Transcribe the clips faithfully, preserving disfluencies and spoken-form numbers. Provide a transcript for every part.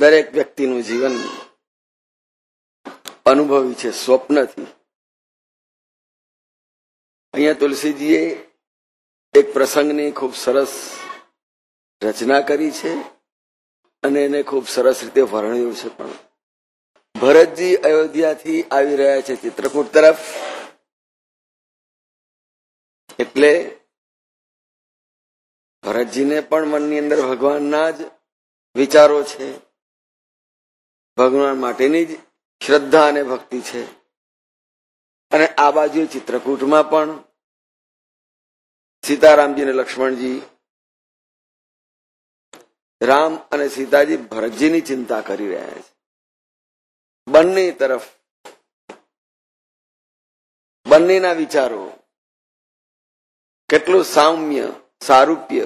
દરેક વ્યક્તિનું જીવન અનુભવી છે સ્વપ્નથી. અહીંયા તુલસીજીએ એક પ્રસંગની ખૂબ સરસ રચના કરી છે અને એને ખૂબ સરસ રીતે વર્ણ્યું છે. પણ ભરતજી અયોધ્યાથી આવી રહ્યા છે ચિત્રકૂટ તરફ, એટલે ભરતજીને પણ મનની અંદર ભગવાનના જ વિચારો છે, ભગવાન માટેની જ શ્રદ્ધા અને ભક્તિ છે. અને આ બાજુ ચિત્રકૂટમાં પણ સીતારામજી અને લક્ષ્મણજી, રામ અને સીતાજી ભરતજીની ચિંતા કરી રહ્યા છે. બંને તરફ બંનેના વિચારો, કેટલું સામ્ય સારૂપ્ય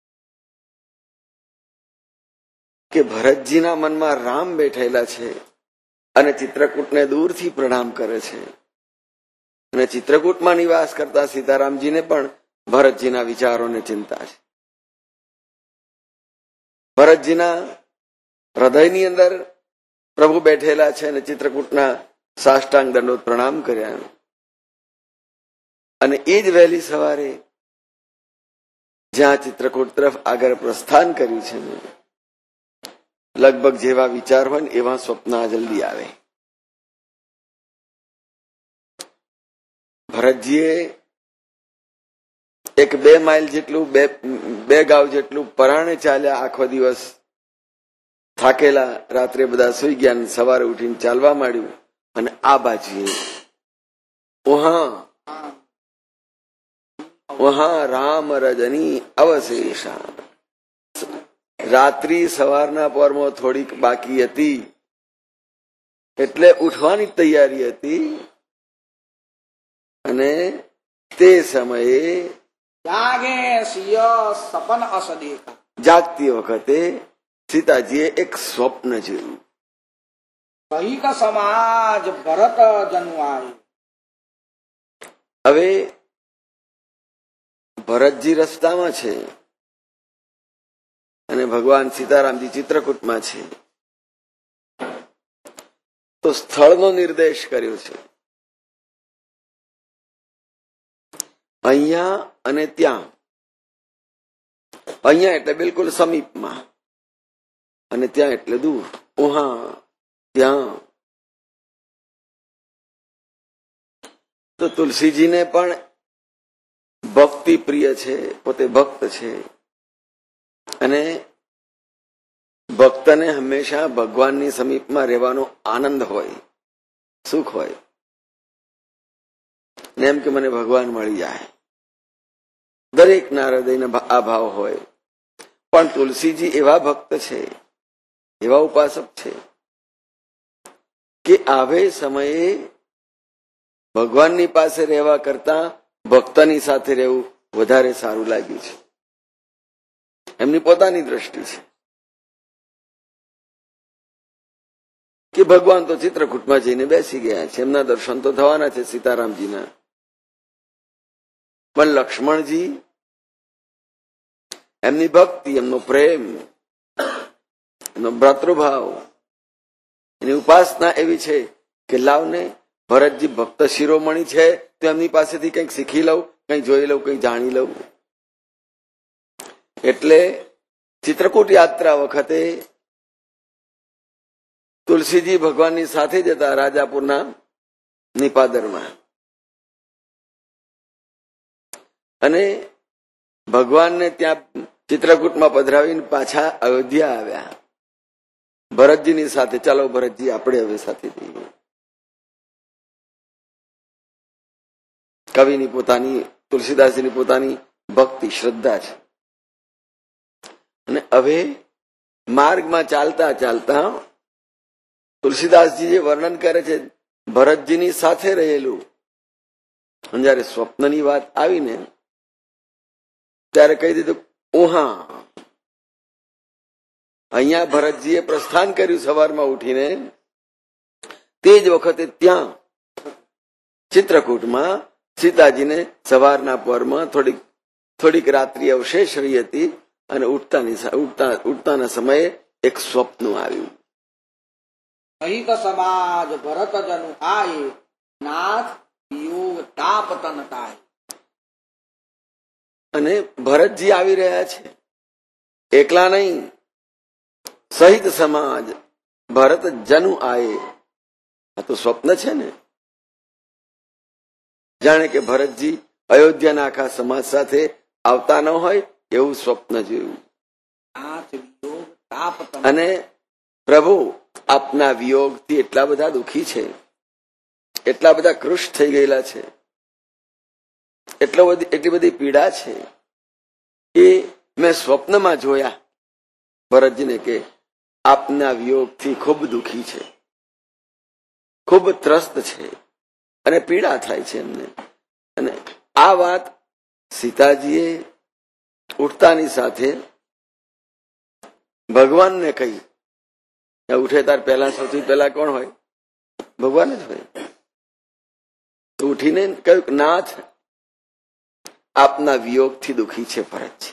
કે ભરતજીના મનમાં રામ બેઠેલા છે અને ચિત્રકૂટને દૂરથી પ્રણામ કરે છે. અને ચિત્રકૂટમાં નિવાસ કરતા સીતારામજીને પણ ભરતજીના વિચારોને ચિંતા છે. ભરતજીના હૃદયની અંદર પ્રભુ બેઠેલા છે અને ચિત્રકૂટના સાષ્ટાંગ દંડોત પ્રણામ કર્યા. અને એ જ વહેલી સવારે જ્યાં ચિત્રકૂટ તરફ આગળ પ્રસ્થાન કર્યું છે, લગભગ જેવા વિચાર હોય ને એવા સ્વપ્ન જલ્દી આવે. ભરતજીએ એક બે માઇલ જેટલું બે બે ગાંવ જેટલું પરાણે ચાલ્યા. આખો દિવસ થાકેલા, રાત્રે બધા સુઈ ગયા, સવારે ઉઠીને ચાલવા માંડ્યું. અને આ બાજુએ વહાં વહાં રામ રજની અવશેષા, રાત્રિ સવારના પરમાં થોડીક બાકી હતી એટલે ઉઠવાની તૈયારી હતી. અને તે સમયે જાગે સિય સપન અસ દેખા, જાગતી વખતે સીતાજીએ એક સ્વપ્ન જોયું. કહીક સમાજ ભરત જન્માય. હવે ભરતજી રસ્તામાં છે અને ભગવાન સીતારામજી ચિત્રકૂટમાં છે, તો સ્થળનો નિર્દેશ કર્યો છે. અહીંયા અને ત્યાં. અહીંયા એટલે બિલકુલ સમીપમાં અને ત્યાં એટલે દૂર. ઉહા ત્યાં. તો તુલસીજીને પણ ભક્તિ પ્રિય છે, પોતે ભક્ત છે અને ભક્તને હંમેશા ભગવાનની સમીપમાં રહેવાનો આનંદ હોય, સુખ હોય. ને એમ કે મને ભગવાન મળી જાય, દરેકના હૃદયના આ ભાવ હોય. પણ તુલસીજી એવા ભક્ત છે, એવા ઉપાસક છે કે આવે સમયે ભગવાનની પાસે રહેવા કરતા ભક્તની સાથે રહેવું વધારે સારું લાગ્યું છે. એમની પોતાની દ્રષ્ટિ છે કે ભગવાન તો ચિત્રકૂટમાં જઈને બેસી ગયા છે, એમના દર્શન તો થવાના છે સીતારામજીના. પણ લક્ષ્મણજી, એમની ભક્તિ, એમનો પ્રેમ, એમનો ભ્રાતૃભાવ, એની ઉપાસના એવી છે કે લાવને ભરતજી ભક્ત શિરોમણી છે તો એમની પાસેથી કંઈક શીખી લઉં, કંઈક જોઈ લઉં, કંઈક જાણી લઉં. એટલે ચિત્રકૂટ યાત્રા વખતે તુલસીજી ભગવાનની સાથે જતા રાજાપુરના નિપાદરમાં, અને ભગવાનને ત્યાં ચિત્રકૂટમાં પધરાવીને પાછા અયોધ્યા આવ્યા ભરતજીની સાથે. ચાલો ભરતજી, આપણે હવે સાથે જઈએ. કવિની પોતાની, તુલસીદાસજીની પોતાની ભક્તિ શ્રદ્ધા છે. અને હવે માર્ગમાં ચાલતા ચાલતા તુલસીદાસજી જે વર્ણન કરે છે ભરતજીની સાથે રહેલું, જયારે સ્વપ્નની વાત આવીને ત્યારે કહી દીધું ઉહા. અહીંયા ભરતજીએ પ્રસ્થાન કર્યું સવારમાં ઉઠીને, તે જ વખતે ત્યાં ચિત્રકૂટમાં સીતાજીને સવારના પરમાં થોડીક થોડીક રાત્રિ અવશેષ રહી હતી અને ઉઠતાની ઉઠતા ઉઠતાના સમયે એક સ્વપ્ન આવ્યું. સહિત સમાજ ભરત જનુ આય નાથ વિયોગ તાપ તન તાય. અને ભરતજી આવી રહ્યા છે, એકલા નહીં, સહિત સમાજ ભરત જનુ આયે. આ તો સ્વપ્ન છે ને, જાણે કે ભરતજી અયોધ્યાના આખા સમાજ સાથે આવતા ન હોય એવું સ્વપ્ન જોયું. નાથ વિયોગ તાપ તન. અને પ્રભુ આપના વિયોગથી એટલા બધા દુઃખી છે, એટલા બધા કૃશ થઈ ગયેલા છે, એટલો બધી એટલી બધી પીડા છે એ મેં સ્વપ્નમાં જોયા. ભરતજીને કે આપના વિયોગથી ખૂબ દુઃખી છે, ખૂબ ત્રસ્ત છે અને પીડા થાય છે એમને. અને આ વાત સીતાજીએ ઉઠતાની સાથે ભગવાનને કહી. ઉઠે તાર પહેલા સૌથી પહેલા કોણ હોય? ભગવાન જ હોય. તો ઉઠીને કહ્યું, નાથ આપના વિયોગથી દુઃખી છે ભરતજી.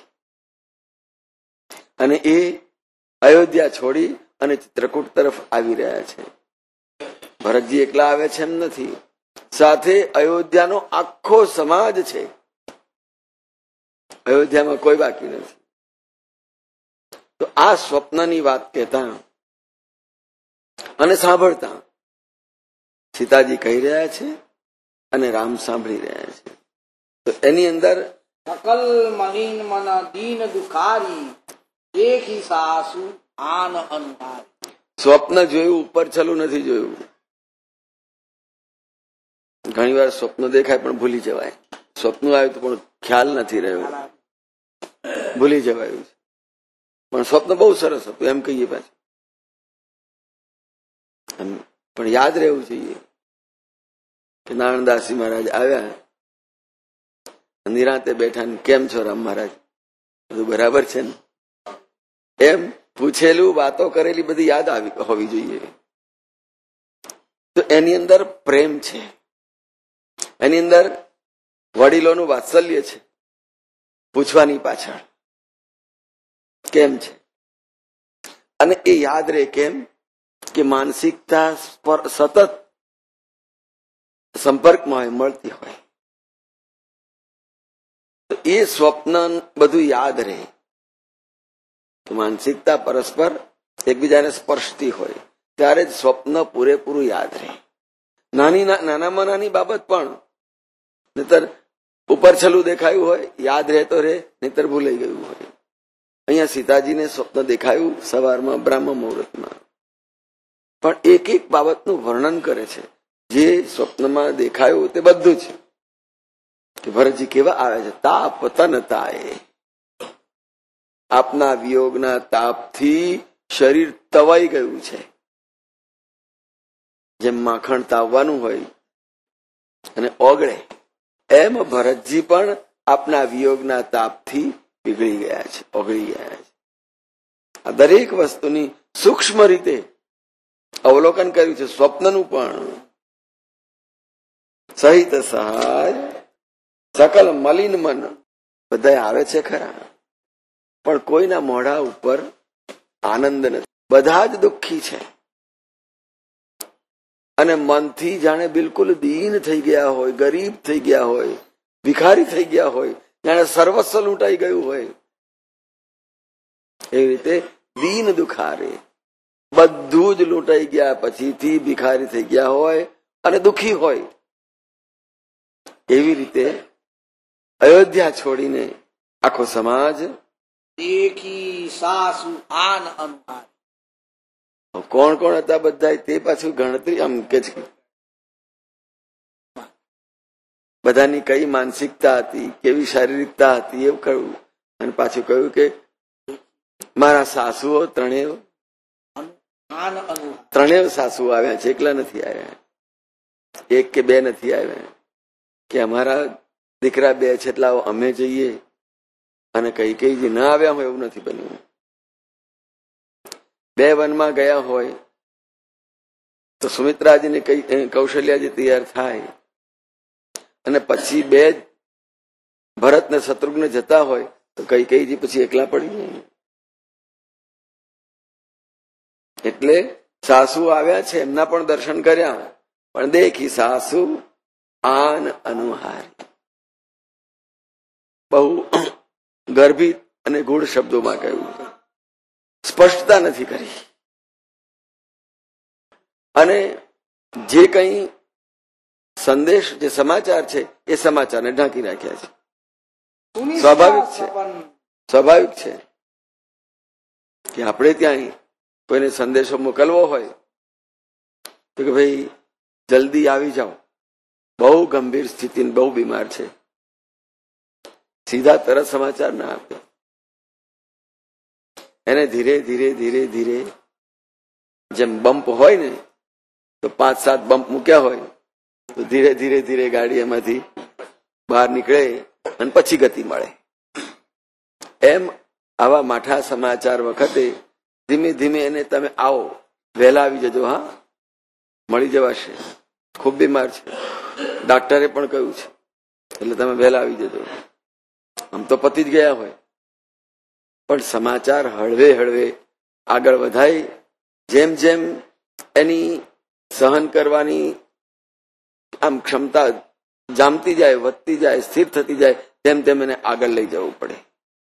અને એ અયોધ્યા છોડી અને ચિત્રકૂટ તરફ આવી રહ્યા છે. ભરતજી એકલા આવે છે એમ નથી, સાથે અયોધ્યાનો આખો સમાજ છે. અયોધ્યામાં કોઈ બાકી નથી. તો આ સ્વપ્નની વાત કહેતા અને સાંભળતા સીતાજી કહી રહ્યા છે અને રામ સાંભળી રહ્યા છે. તો એની અંદર સકલ મલિન મન દીન દુખારી દેખી સાસુ આન અનુહારી. સ્વપ્ન જોયું, ઉપર છલું નથી જોયું. ઘણી વાર સ્વપ્ન દેખાય પણ ભૂલી જવાય. સ્વપ્ન આવ્યું તો પણ ખ્યાલ નથી રહ્યો, ભૂલી જવાયું છે. પણ સ્વપ્ન બહુ સરસ હતું એમ કહીએ પાછું, પણ યાદ રહેવું જોઈએ કે નારાયણદાસજી મહારાજ આવ્યા, નિરાંતે બેઠા ને કેમ છો રામ મહારાજ, બધું બરાબર છે ને, એમ પૂછેલું, વાતો કરેલી બધી યાદ આવી હોવી જોઈએ. તો એની અંદર પ્રેમ છે, એની અંદર વડીલોનું વાત્સલ્ય છે. પૂછવાની પાછળ કેમ છે, અને એ યાદ રહે કેમ કે માનસિકતા સતત સંપર્કમાં હોય, મળતી હોય. તો એ સ્વપ્ન બધું યાદ રહે. તો માનસિકતા પરસ્પર એકબીજાને સ્પર્શતી હોય ત્યારે જ સ્વપ્ન પૂરેપૂરું યાદ રહે. નાની નાનામાં નાની બાબત પણ, નહીતર ઉપર છલું દેખાયું હોય યાદ રહેતો રહે, નહીતર ભૂલાઈ ગયું હોય. અહીંયા સીતાજીને સ્વપ્ન દેખાયું સવારમાં બ્રહ્મ મુહૂર્તમાં, પણ એક એક બાબતનું વર્ણન કરે છે. જે સ્વપ્નમાં દેખાયું તે બધું જ કે ભરતજી કેવા આવે છે. તાપ તન તાય. આપના વિયોગના તાપથી શરીર તવાઈ ગયું છે. જેમ માખણ તાવવાનું હોય અને ઓગળે, એમ ભરતજી પણ આપના વિયોગના તાપથી પીગળી ગયા છે, ઓગળી ગયા છે. આ દરેક વસ્તુની સૂક્ષ્મ રીતે અવલોકન કર્યું છે. સ્વપ્નનું પણ સહિત સહાય સકલ મલિન મન. બધા આવે છે ખરા, પણ કોઈના મોઢા ઉપર આનંદ નથી. બધા જ દુઃખી છે અને મનથી જાણે બિલકુલ દીન થઈ ગયા હોય, ગરીબ થઈ ગયા હોય, ભિખારી થઈ ગયા હોય, જાણે સર્વસ્વ લૂંટાઈ ગયું હોય. એવી રીતે દીન દુખારે, બધું જ લૂંટાઈ ગયા પછીથી ભિખારી થઈ ગયા હોય અને દુઃખી હોય. એવી રીતે અયોધ્યા છોડીને આખો સમાજ દેખી સાસુ આન અનુહારી. કોણ કોણ હતા બધા તે પાછું ગણતરી આમ કે છે. બધાની કઈ માનસિકતા હતી, કેવી શારીરિકતા હતી એવું કહ્યું. અને પાછું કહ્યું કે મારા સાસુઓ ત્રણેય ત્રણેય સાસુ આવ્યા છે, એકલા નથી આવ્યા, એક કે બે નથી આવ્યા. કે અમારા દીકરા બે છે એટલા અમે જઈએ અને કઈ કઈ જે ના આવ્યા હોય એવું નથી બન્યું. બે વનમાં ગયા હોય તો સુમિત્રાજીને કઈ કૌશલ્યાજી તૈયાર થાય અને પછી બે ભરત ને શત્રુઘ્ન જતા હોય તો કઈ કઈ પછી એકલા પડી જાય. એટલે સાસુ આવ્યા છે એમના પણ દર્શન કર્યા, પણ દેખી સાસુ આન અનુહારી. બહુ ગર્ભિત અને ગૂઢ શબ્દોમાં કહ્યું, સ્પષ્ટતા નથી કરી. અને જે કંઈ સંદેશ, જે સમાચાર છે એ સમાચારને ઢાંકી રાખ્યા છે. સ્વાભાવિક છે, સ્વાભાવિક છે કે આપણે ત્યાં કોઈને સંદેશો મોકલવો હોય તો કે ભાઈ જલ્દી આવી જાઓ, બહુ ગંભીર સ્થિતિ, બહુ બીમાર છે, સીધા તરત સમાચાર ના આપે. એને ધીરે ધીરે ધીરે ધીરે, જેમ બમ્પ હોય ને તો પાંચ સાત બમ્પ મૂક્યા હોય તો ધીરે ધીરે ધીરે ગાડી એમાંથી બહાર નીકળે અને પછી ગતિ મળે. એમ આવા માઠા સમાચાર વખતે ધીમે ધીમે એને તમે આવો, વહેલા આવી જજો, હા મળી જવાશે, ખૂબ બીમાર છે, ડાક્ટરે પણ કહ્યું છે, એટલે તમે વહેલા આવી જજો. આમ તો પતી જ ગયા હોય, પણ સમાચાર હળવે હળવે આગળ વધાય, જેમ જેમ એની સહન કરવાની આમ ક્ષમતા જામતી જાય, વધતી જાય, સ્થિર થતી જાય, તેમ તેમ એને આગળ લઈ જવું પડે.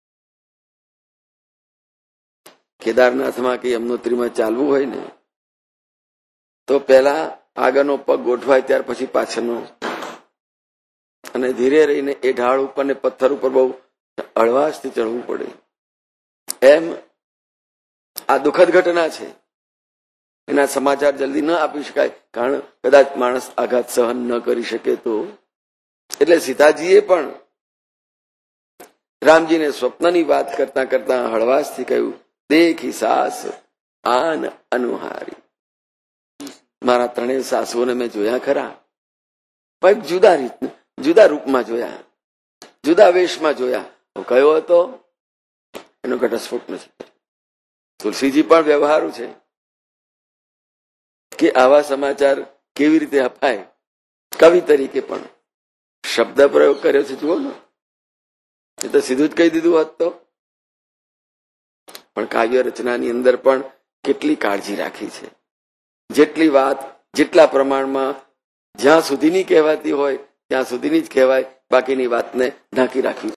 કેદારનાથમાં કે યમનોત્રીમાં ચાલવું હોય ને તો પહેલા આગળનો પગ ગોઠવાય, ત્યાર પછી પાછળનો, અને ધીરે રહીને એ ઢાળ ઉપર ને પથ્થર ઉપર બહુ હળવાશથી ચડવું પડે. એમ આ દુઃખદ ઘટના છે, એના સમાચાર જલ્દી ન આપી શકાય, કારણ કદાચ માણસ આઘાત સહન ન કરી શકે તો. એટલે સીતાજીએ પણ રામજીને સ્વપ્નની વાત કરતા કરતા હળવાશથી કહ્યું, દેખી સાસ આન અનુહારી. મારા ત્રણેય સાસુઓને મેં જોયા ખરા, પણ જુદા રીત, જુદા રૂપમાં જોયા, જુદા વેશમાં જોયા. કયો હતો એનો ઘટસ્ફોટ નથી. તુલસીજી પણ વ્યવહારુ છે કે આવા સમાચાર કેવી રીતે અપાય. કવિ તરીકે પણ શબ્દ પ્રયોગ કર્યો છે, જુઓ ને, એ તો સીધું જ કહી દીધું હોત તો. પણ કાવ્ય રચનાની અંદર પણ કેટલી કાળજી રાખી છે. જેટલી વાત જેટલા પ્રમાણમાં જ્યાં સુધીની કહેવાતી હોય ત્યાં સુધીની જ કહેવાય, બાકીની વાતને ઢાંકી રાખી